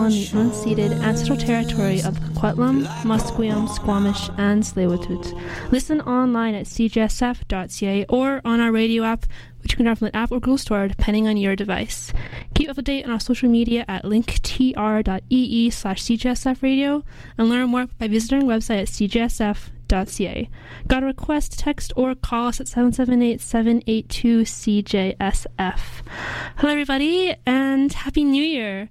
on the unceded ancestral territory of the Coquitlam, Musqueam, Squamish, and Tsleil-Waututh. Listen online at cjsf.ca or on our radio app, which you can download from the App or Google Store, depending on your device. Keep up to date on our social media at linktr.ee/cjsfradio and learn more by visiting our website at cjsf.ca. Got a request, text or call us at 778-782-CJSF. Hello everybody, and Happy New Year!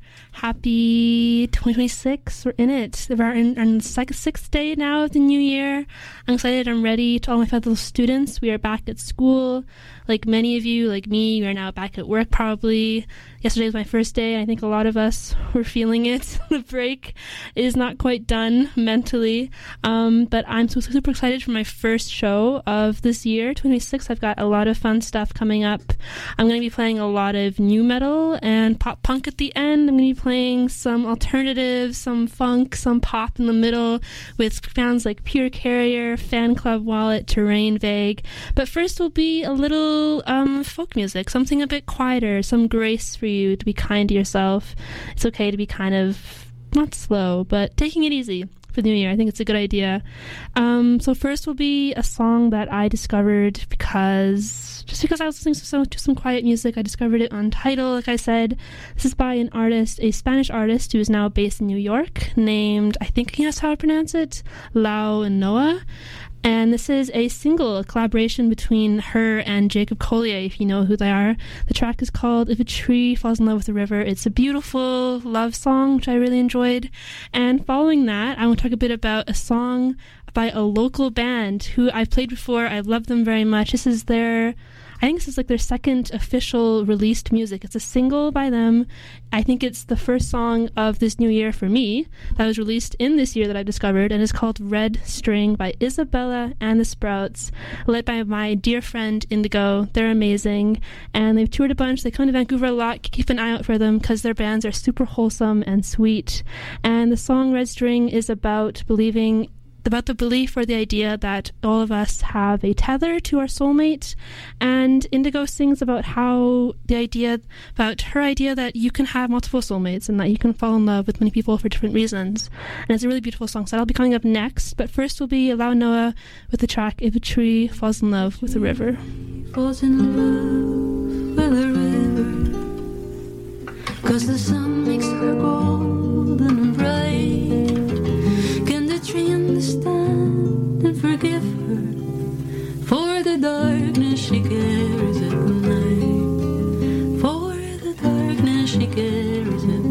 Happy 2026, we're in it. We're in the sixth day now of the new year. I'm excited, I'm ready. To all my fellow students, we are back at school. Like many of you, like me, we are now back at work probably. Yesterday was my first day, and I think a lot of us were feeling it. The break is not quite done mentally, but I'm super excited for my first show of this year, 2026. I've got a lot of fun stuff coming up. I'm going to be playing a lot of new metal and pop punk at the end. I'm going to be playing some alternative, some funk, some pop in the middle with bands like Pure Carrier, Fan Club Wallet, Terrain Vague. But first will be a little folk music, something a bit quieter, some grace for you, to be kind to yourself. It's okay to be kind of not slow, but taking it easy for the new year. I think it's a good idea. So first will be a song that I discovered because I was listening to some quiet music. I discovered it on Tidal, like I said. This is by an artist, a Spanish artist who is now based in New York, named, I think that's how I pronounce it, Lau Noah. And this is a single, a collaboration between her and Jacob Collier, if you know who they are. The track is called If a Tree Falls in Love with a River. It's a beautiful love song, which I really enjoyed. And following that, I want to talk a bit about a song by a local band who I've played before. I love them very much. This is their second official released music. It's a single by them. I think it's the first song of this new year for me that was released in this year that I've discovered, and it's called Red String by Isabella and the Sprouts, led by my dear friend Indigo. They're amazing, and they've toured a bunch. They come to Vancouver a lot. Keep an eye out for them because their bands are super wholesome and sweet. And the song Red String is about the belief or the idea that all of us have a tether to our soulmate. And Indigo sings about her idea that you can have multiple soulmates and that you can fall in love with many people for different reasons. And it's a really beautiful song, so that'll be coming up next. But first will be Lau Noah with the track If a Tree Falls in Love with a River. Falls in love with a river, 'cause the sun makes her golden and bright. Can the tree understand and forgive her for the darkness she carries at night? For the darkness she carries at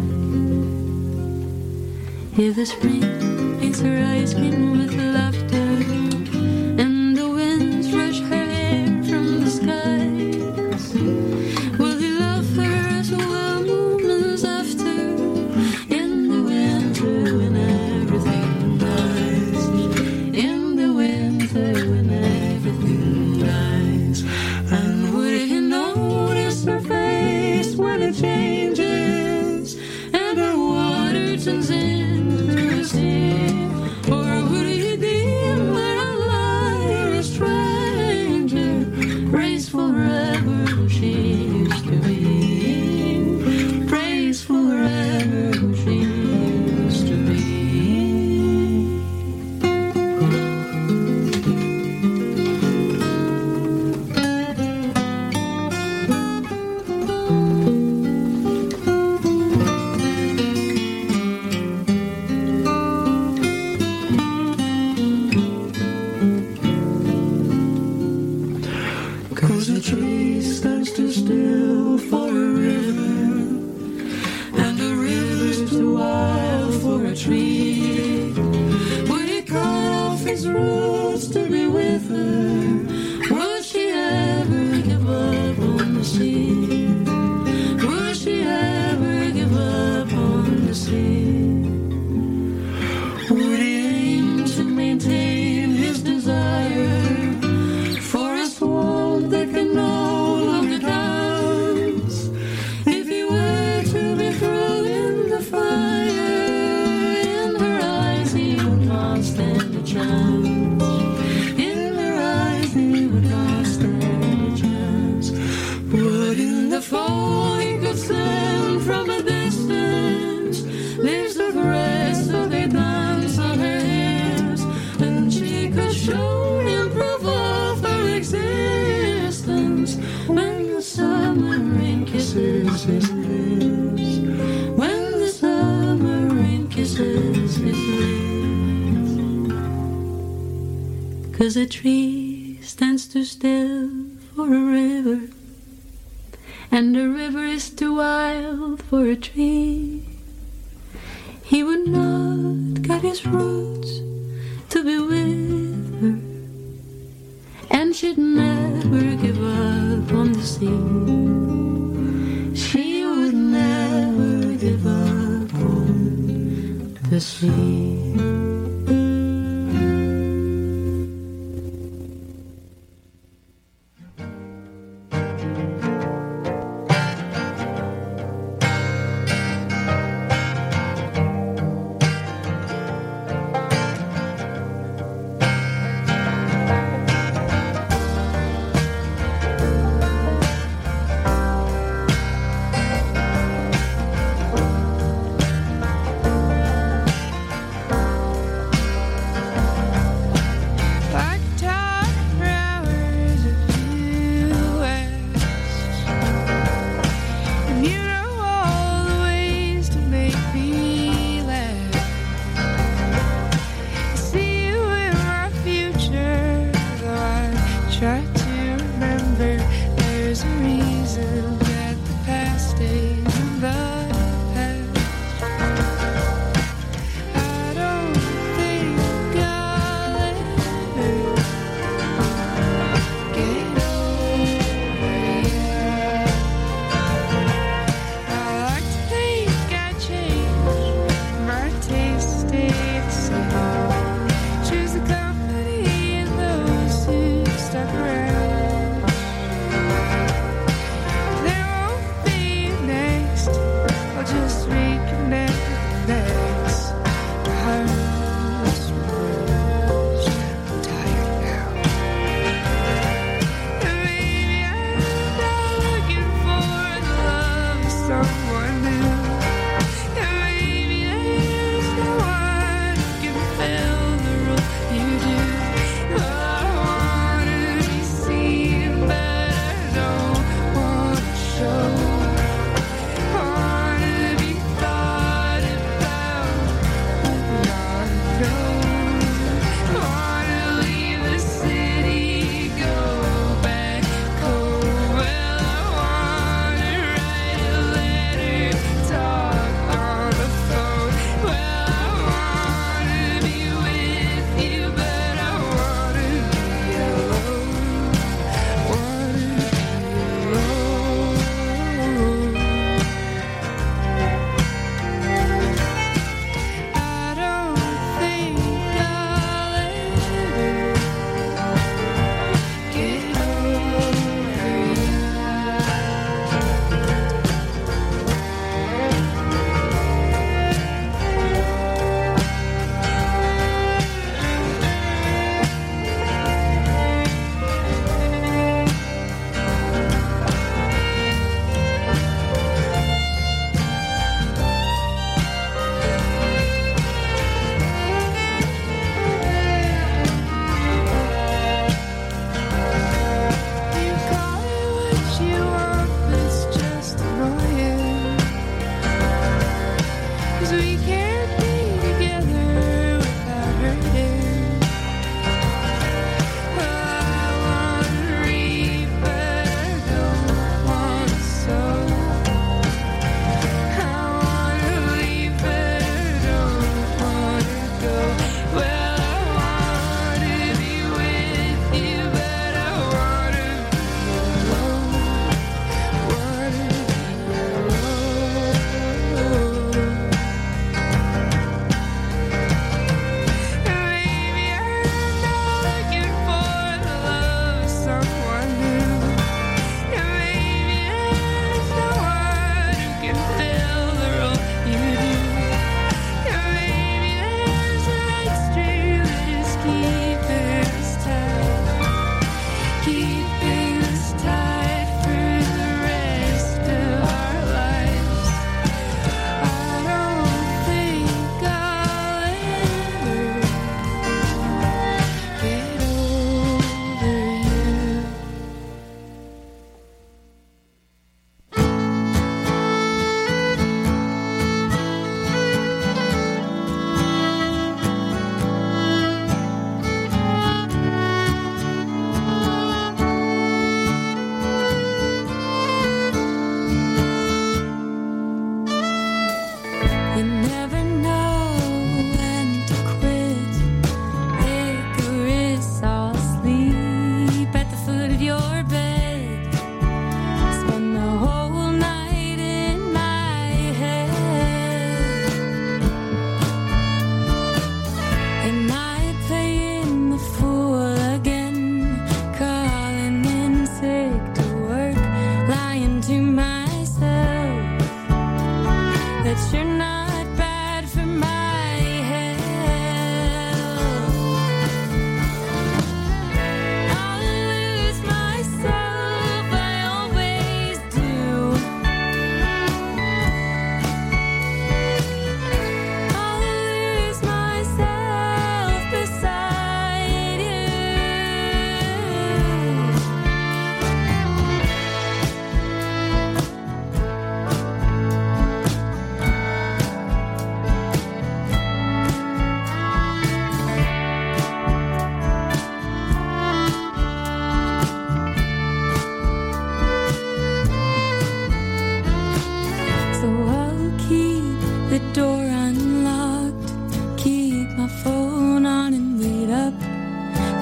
night. If the spring makes her eyes green with laughter and the winds rush her hair from the skies, will he love her as well moments after in the winter when everything dies? In the winter when everything dies. And would he notice her face when it changes and her water turns into a sea? Or would he deem her a liar, a stranger, praise forever who she used to be? Praise forever who she used to be. Cause a tree stands too still for a river, and a river's too wild for a tree. Would he cut off his roots to be with her? Would she ever give up on the sea? Would she ever give up on the sea? Would he aim to maintain his desire for a swamp that can no longer dance? If he were to be thrown in the fire, in her eyes he would not stand a chance. 'cause a tree stands too still for a river, and a river is too wild for a tree. He would not cut his roots to be with her, and she'd never give up on the sea. She would never give up on the sea.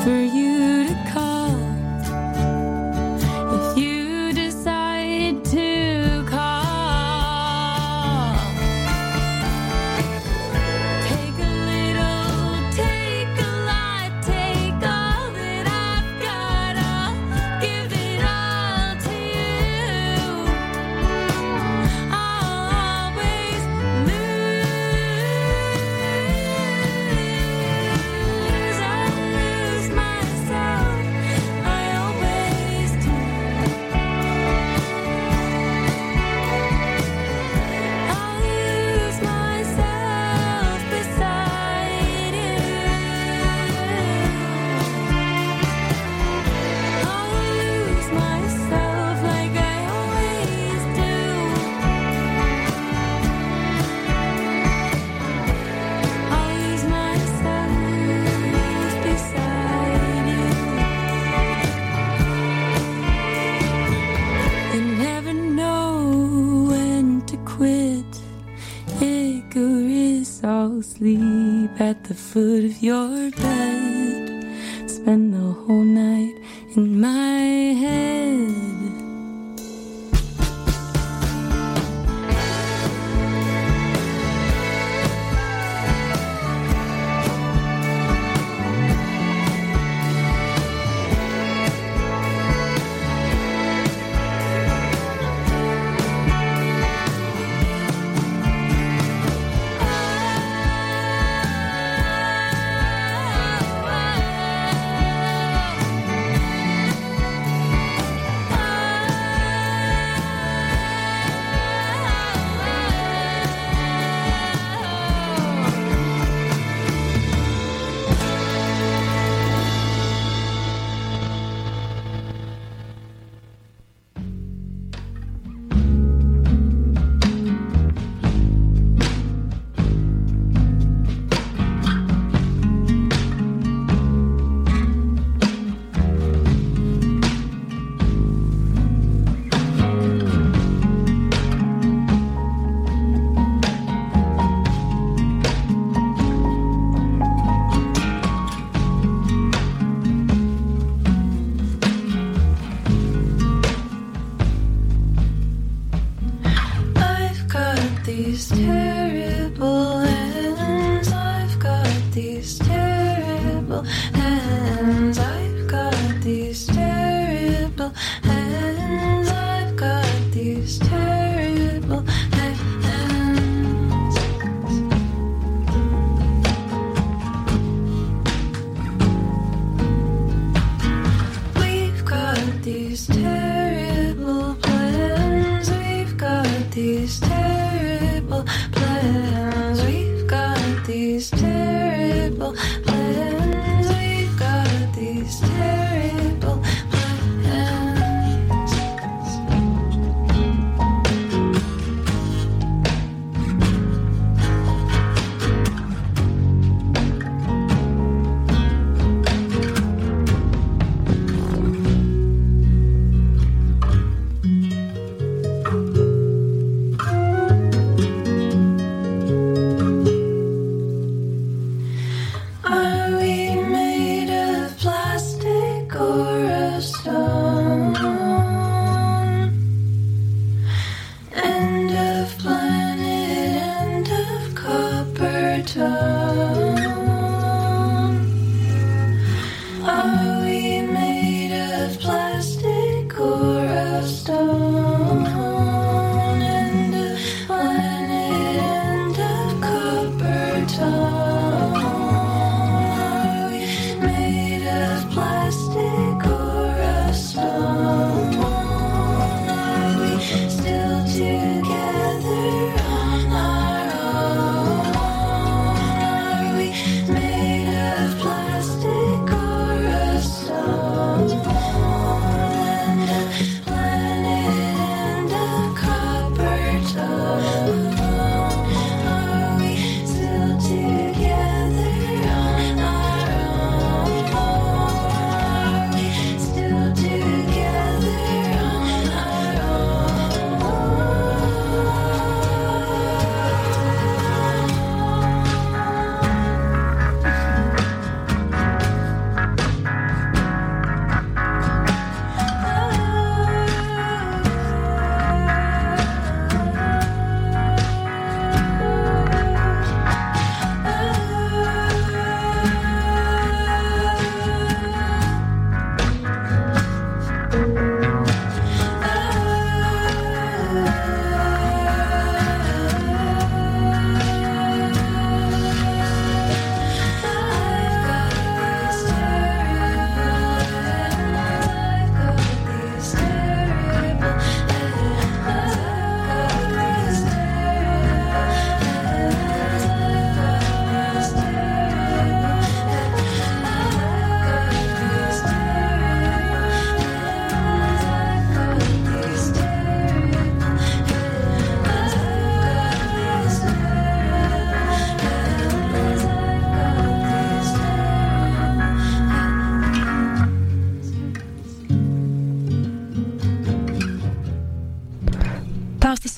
for you to call. If you decide to call, take a little, take a lot, take all that I've got, I'll give it all to you. I'll always lose, I'll lose myself, I always do. I'll lose myself beside you. I'll lose myself like I always do. I'll lose myself beside you. You never know when to quit. Icarus, I'll sleep at the foot of your bed. Spend the whole night in my head. I've got these terrible hands. I've got these terrible hands. I've got these terrible hands. I've got these terrible hands. We've got these terrible plans. We've got these terrible plans. We've got these terrible plans. We've got these terrible plans. Are we made of plastic or of stone? And of planet and of copper tone. Are we made of plastic or of stone? And of planet and of copper tone. Are we made of plastic or of stone? Are we still together on our own?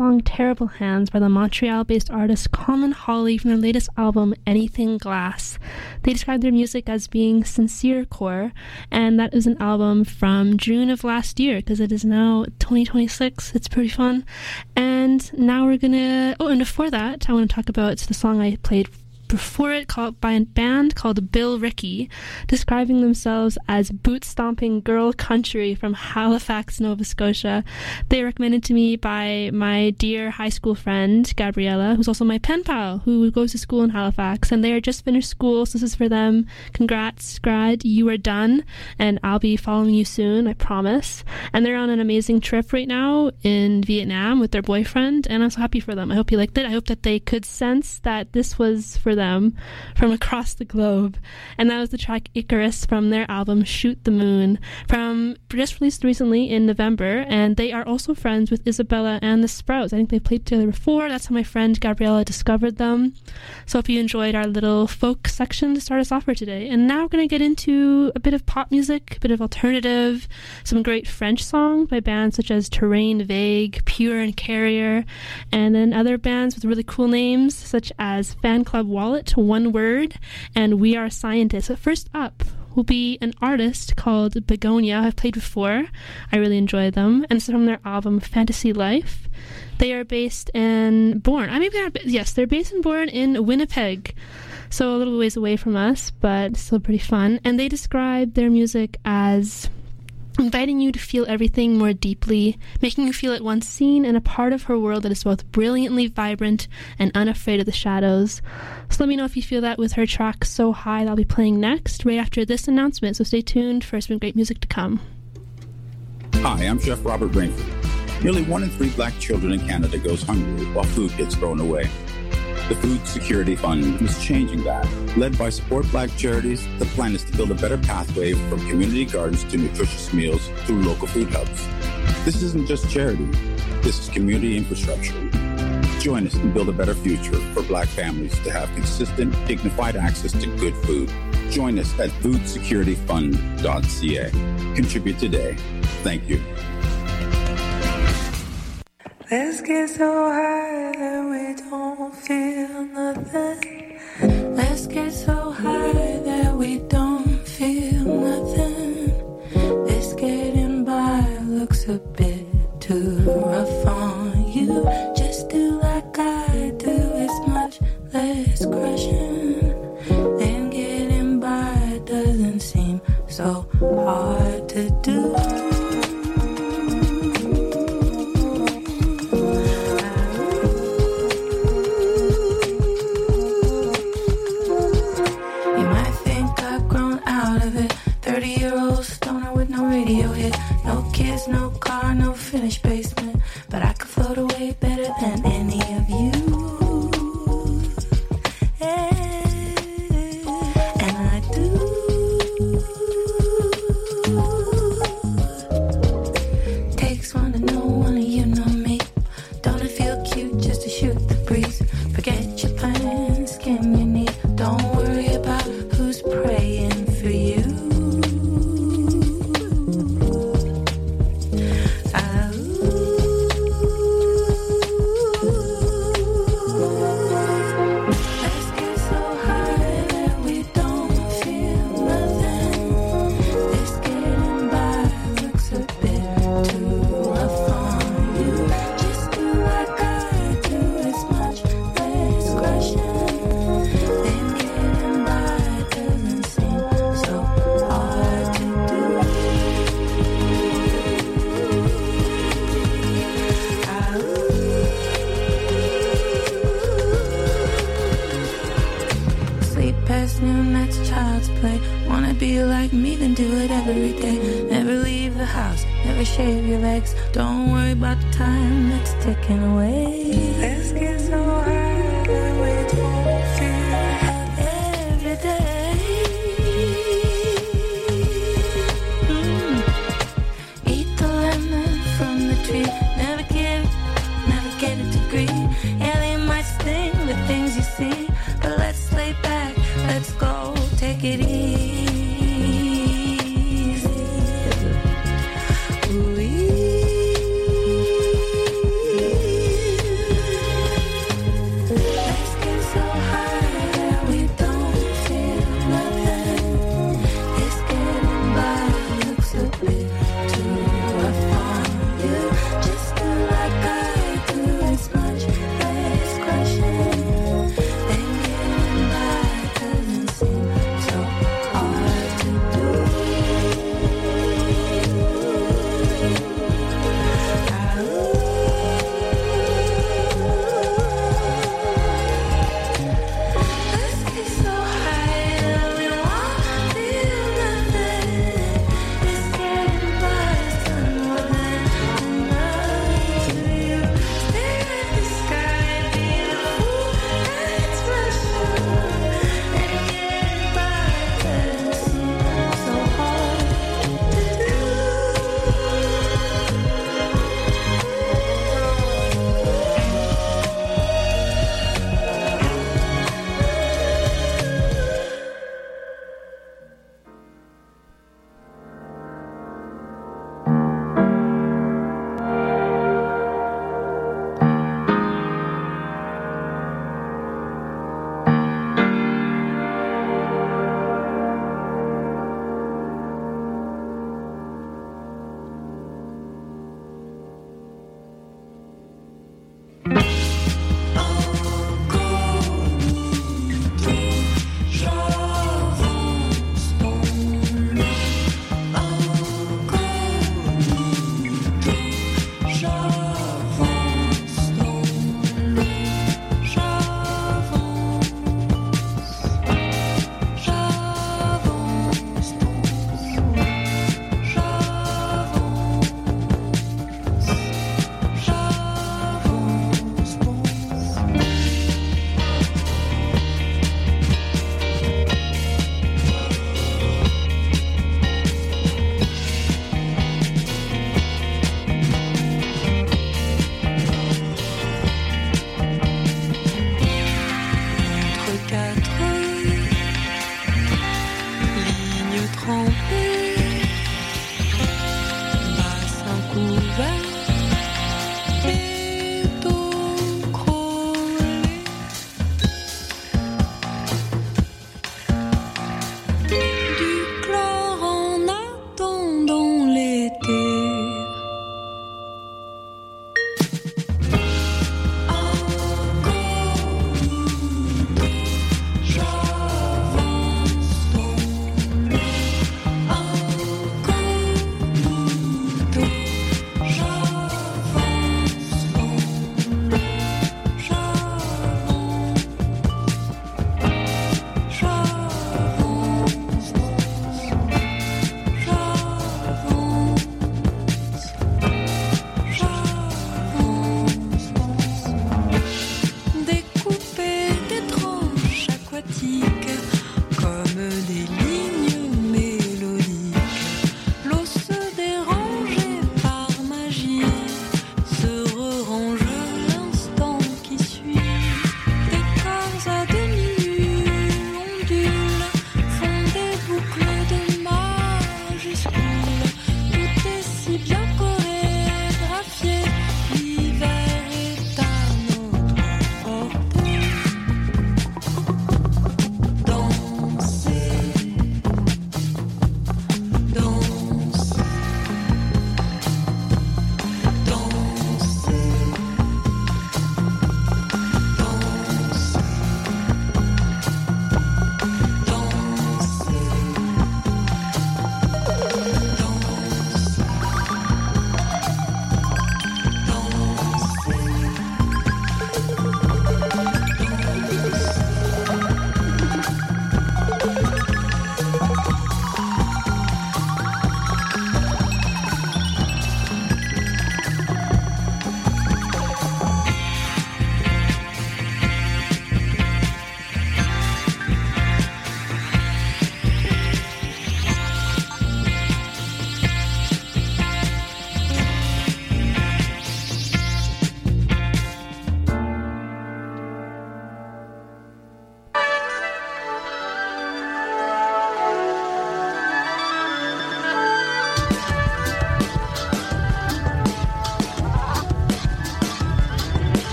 song Terrible Hands by the Montreal-based artist Common Holly from their latest album Anything Glass. They describe their music as being sincere core, and that is an album from June of last year, because it is now 2026. It's pretty fun. And now we're gonna... Oh, and before that, I want to talk about the song I played before it, called by a band called Bill Ricky, describing themselves as boot-stomping girl country from Halifax, Nova Scotia. They were recommended to me by my dear high school friend, Gabriella, who's also my pen pal, who goes to school in Halifax, and they are just finished school, so this is for them. Congrats, grad, you are done, and I'll be following you soon, I promise. And they're on an amazing trip right now in Vietnam with their boyfriend, and I'm so happy for them. I hope you liked it. I hope that they could sense that this was for them from across the globe. And that was the track Icarus from their album Shoot the Moon, from just released recently in November. And they are also friends with Isabella and the Sprouts. I think they played together before. That's how my friend Gabriella discovered them. So if you enjoyed our little folk section to start us off for today. And now we're going to get into a bit of pop music, a bit of alternative, some great French songs by bands such as Terrain Vague, Pure and Carrier, and then other bands with really cool names such as Fan Club Wallet, One Word, and We Are Scientists. But first up will be an artist called Begonia. I've played before. I really enjoy them. And it's from their album Fantasy Life. They are based and born. They're based and born in Winnipeg. So a little ways away from us, but still pretty fun. And they describe their music as inviting you to feel everything more deeply, making you feel at once seen and a part of her world that is both brilliantly vibrant and unafraid of the shadows. So let me know if you feel that with her track So High that I'll be playing next, right after this announcement, so stay tuned for some great music to come. Hi, I'm Chef Robert Rainford. Nearly 1 in 3 black children in Canada goes hungry while food gets thrown away. The Food Security Fund is changing that. Led by Support Black Charities, the plan is to build a better pathway from community gardens to nutritious meals through local food hubs. This isn't just charity. This is community infrastructure. Join us and build a better future for black families to have consistent, dignified access to good food. Join us at foodsecurityfund.ca. Contribute today. Thank you. Let's get so high that we don't feel nothing. Let's get so high that we don't feel nothing. This getting by looks a bit too rough on you. Just do like I do, it's much less crushing. And getting by doesn't seem so hard to do. Radio hit, no kids, no car, no finished basement, but I could float away better than any of you. Yeah. And I do. Takes one to know one of you know me. Don't it feel cute just to shoot the breeze? Forget your plans, skim your knee. Don't worry about who's praying for you. Never shave your legs. Don't worry about the time that's ticking away. Let's get so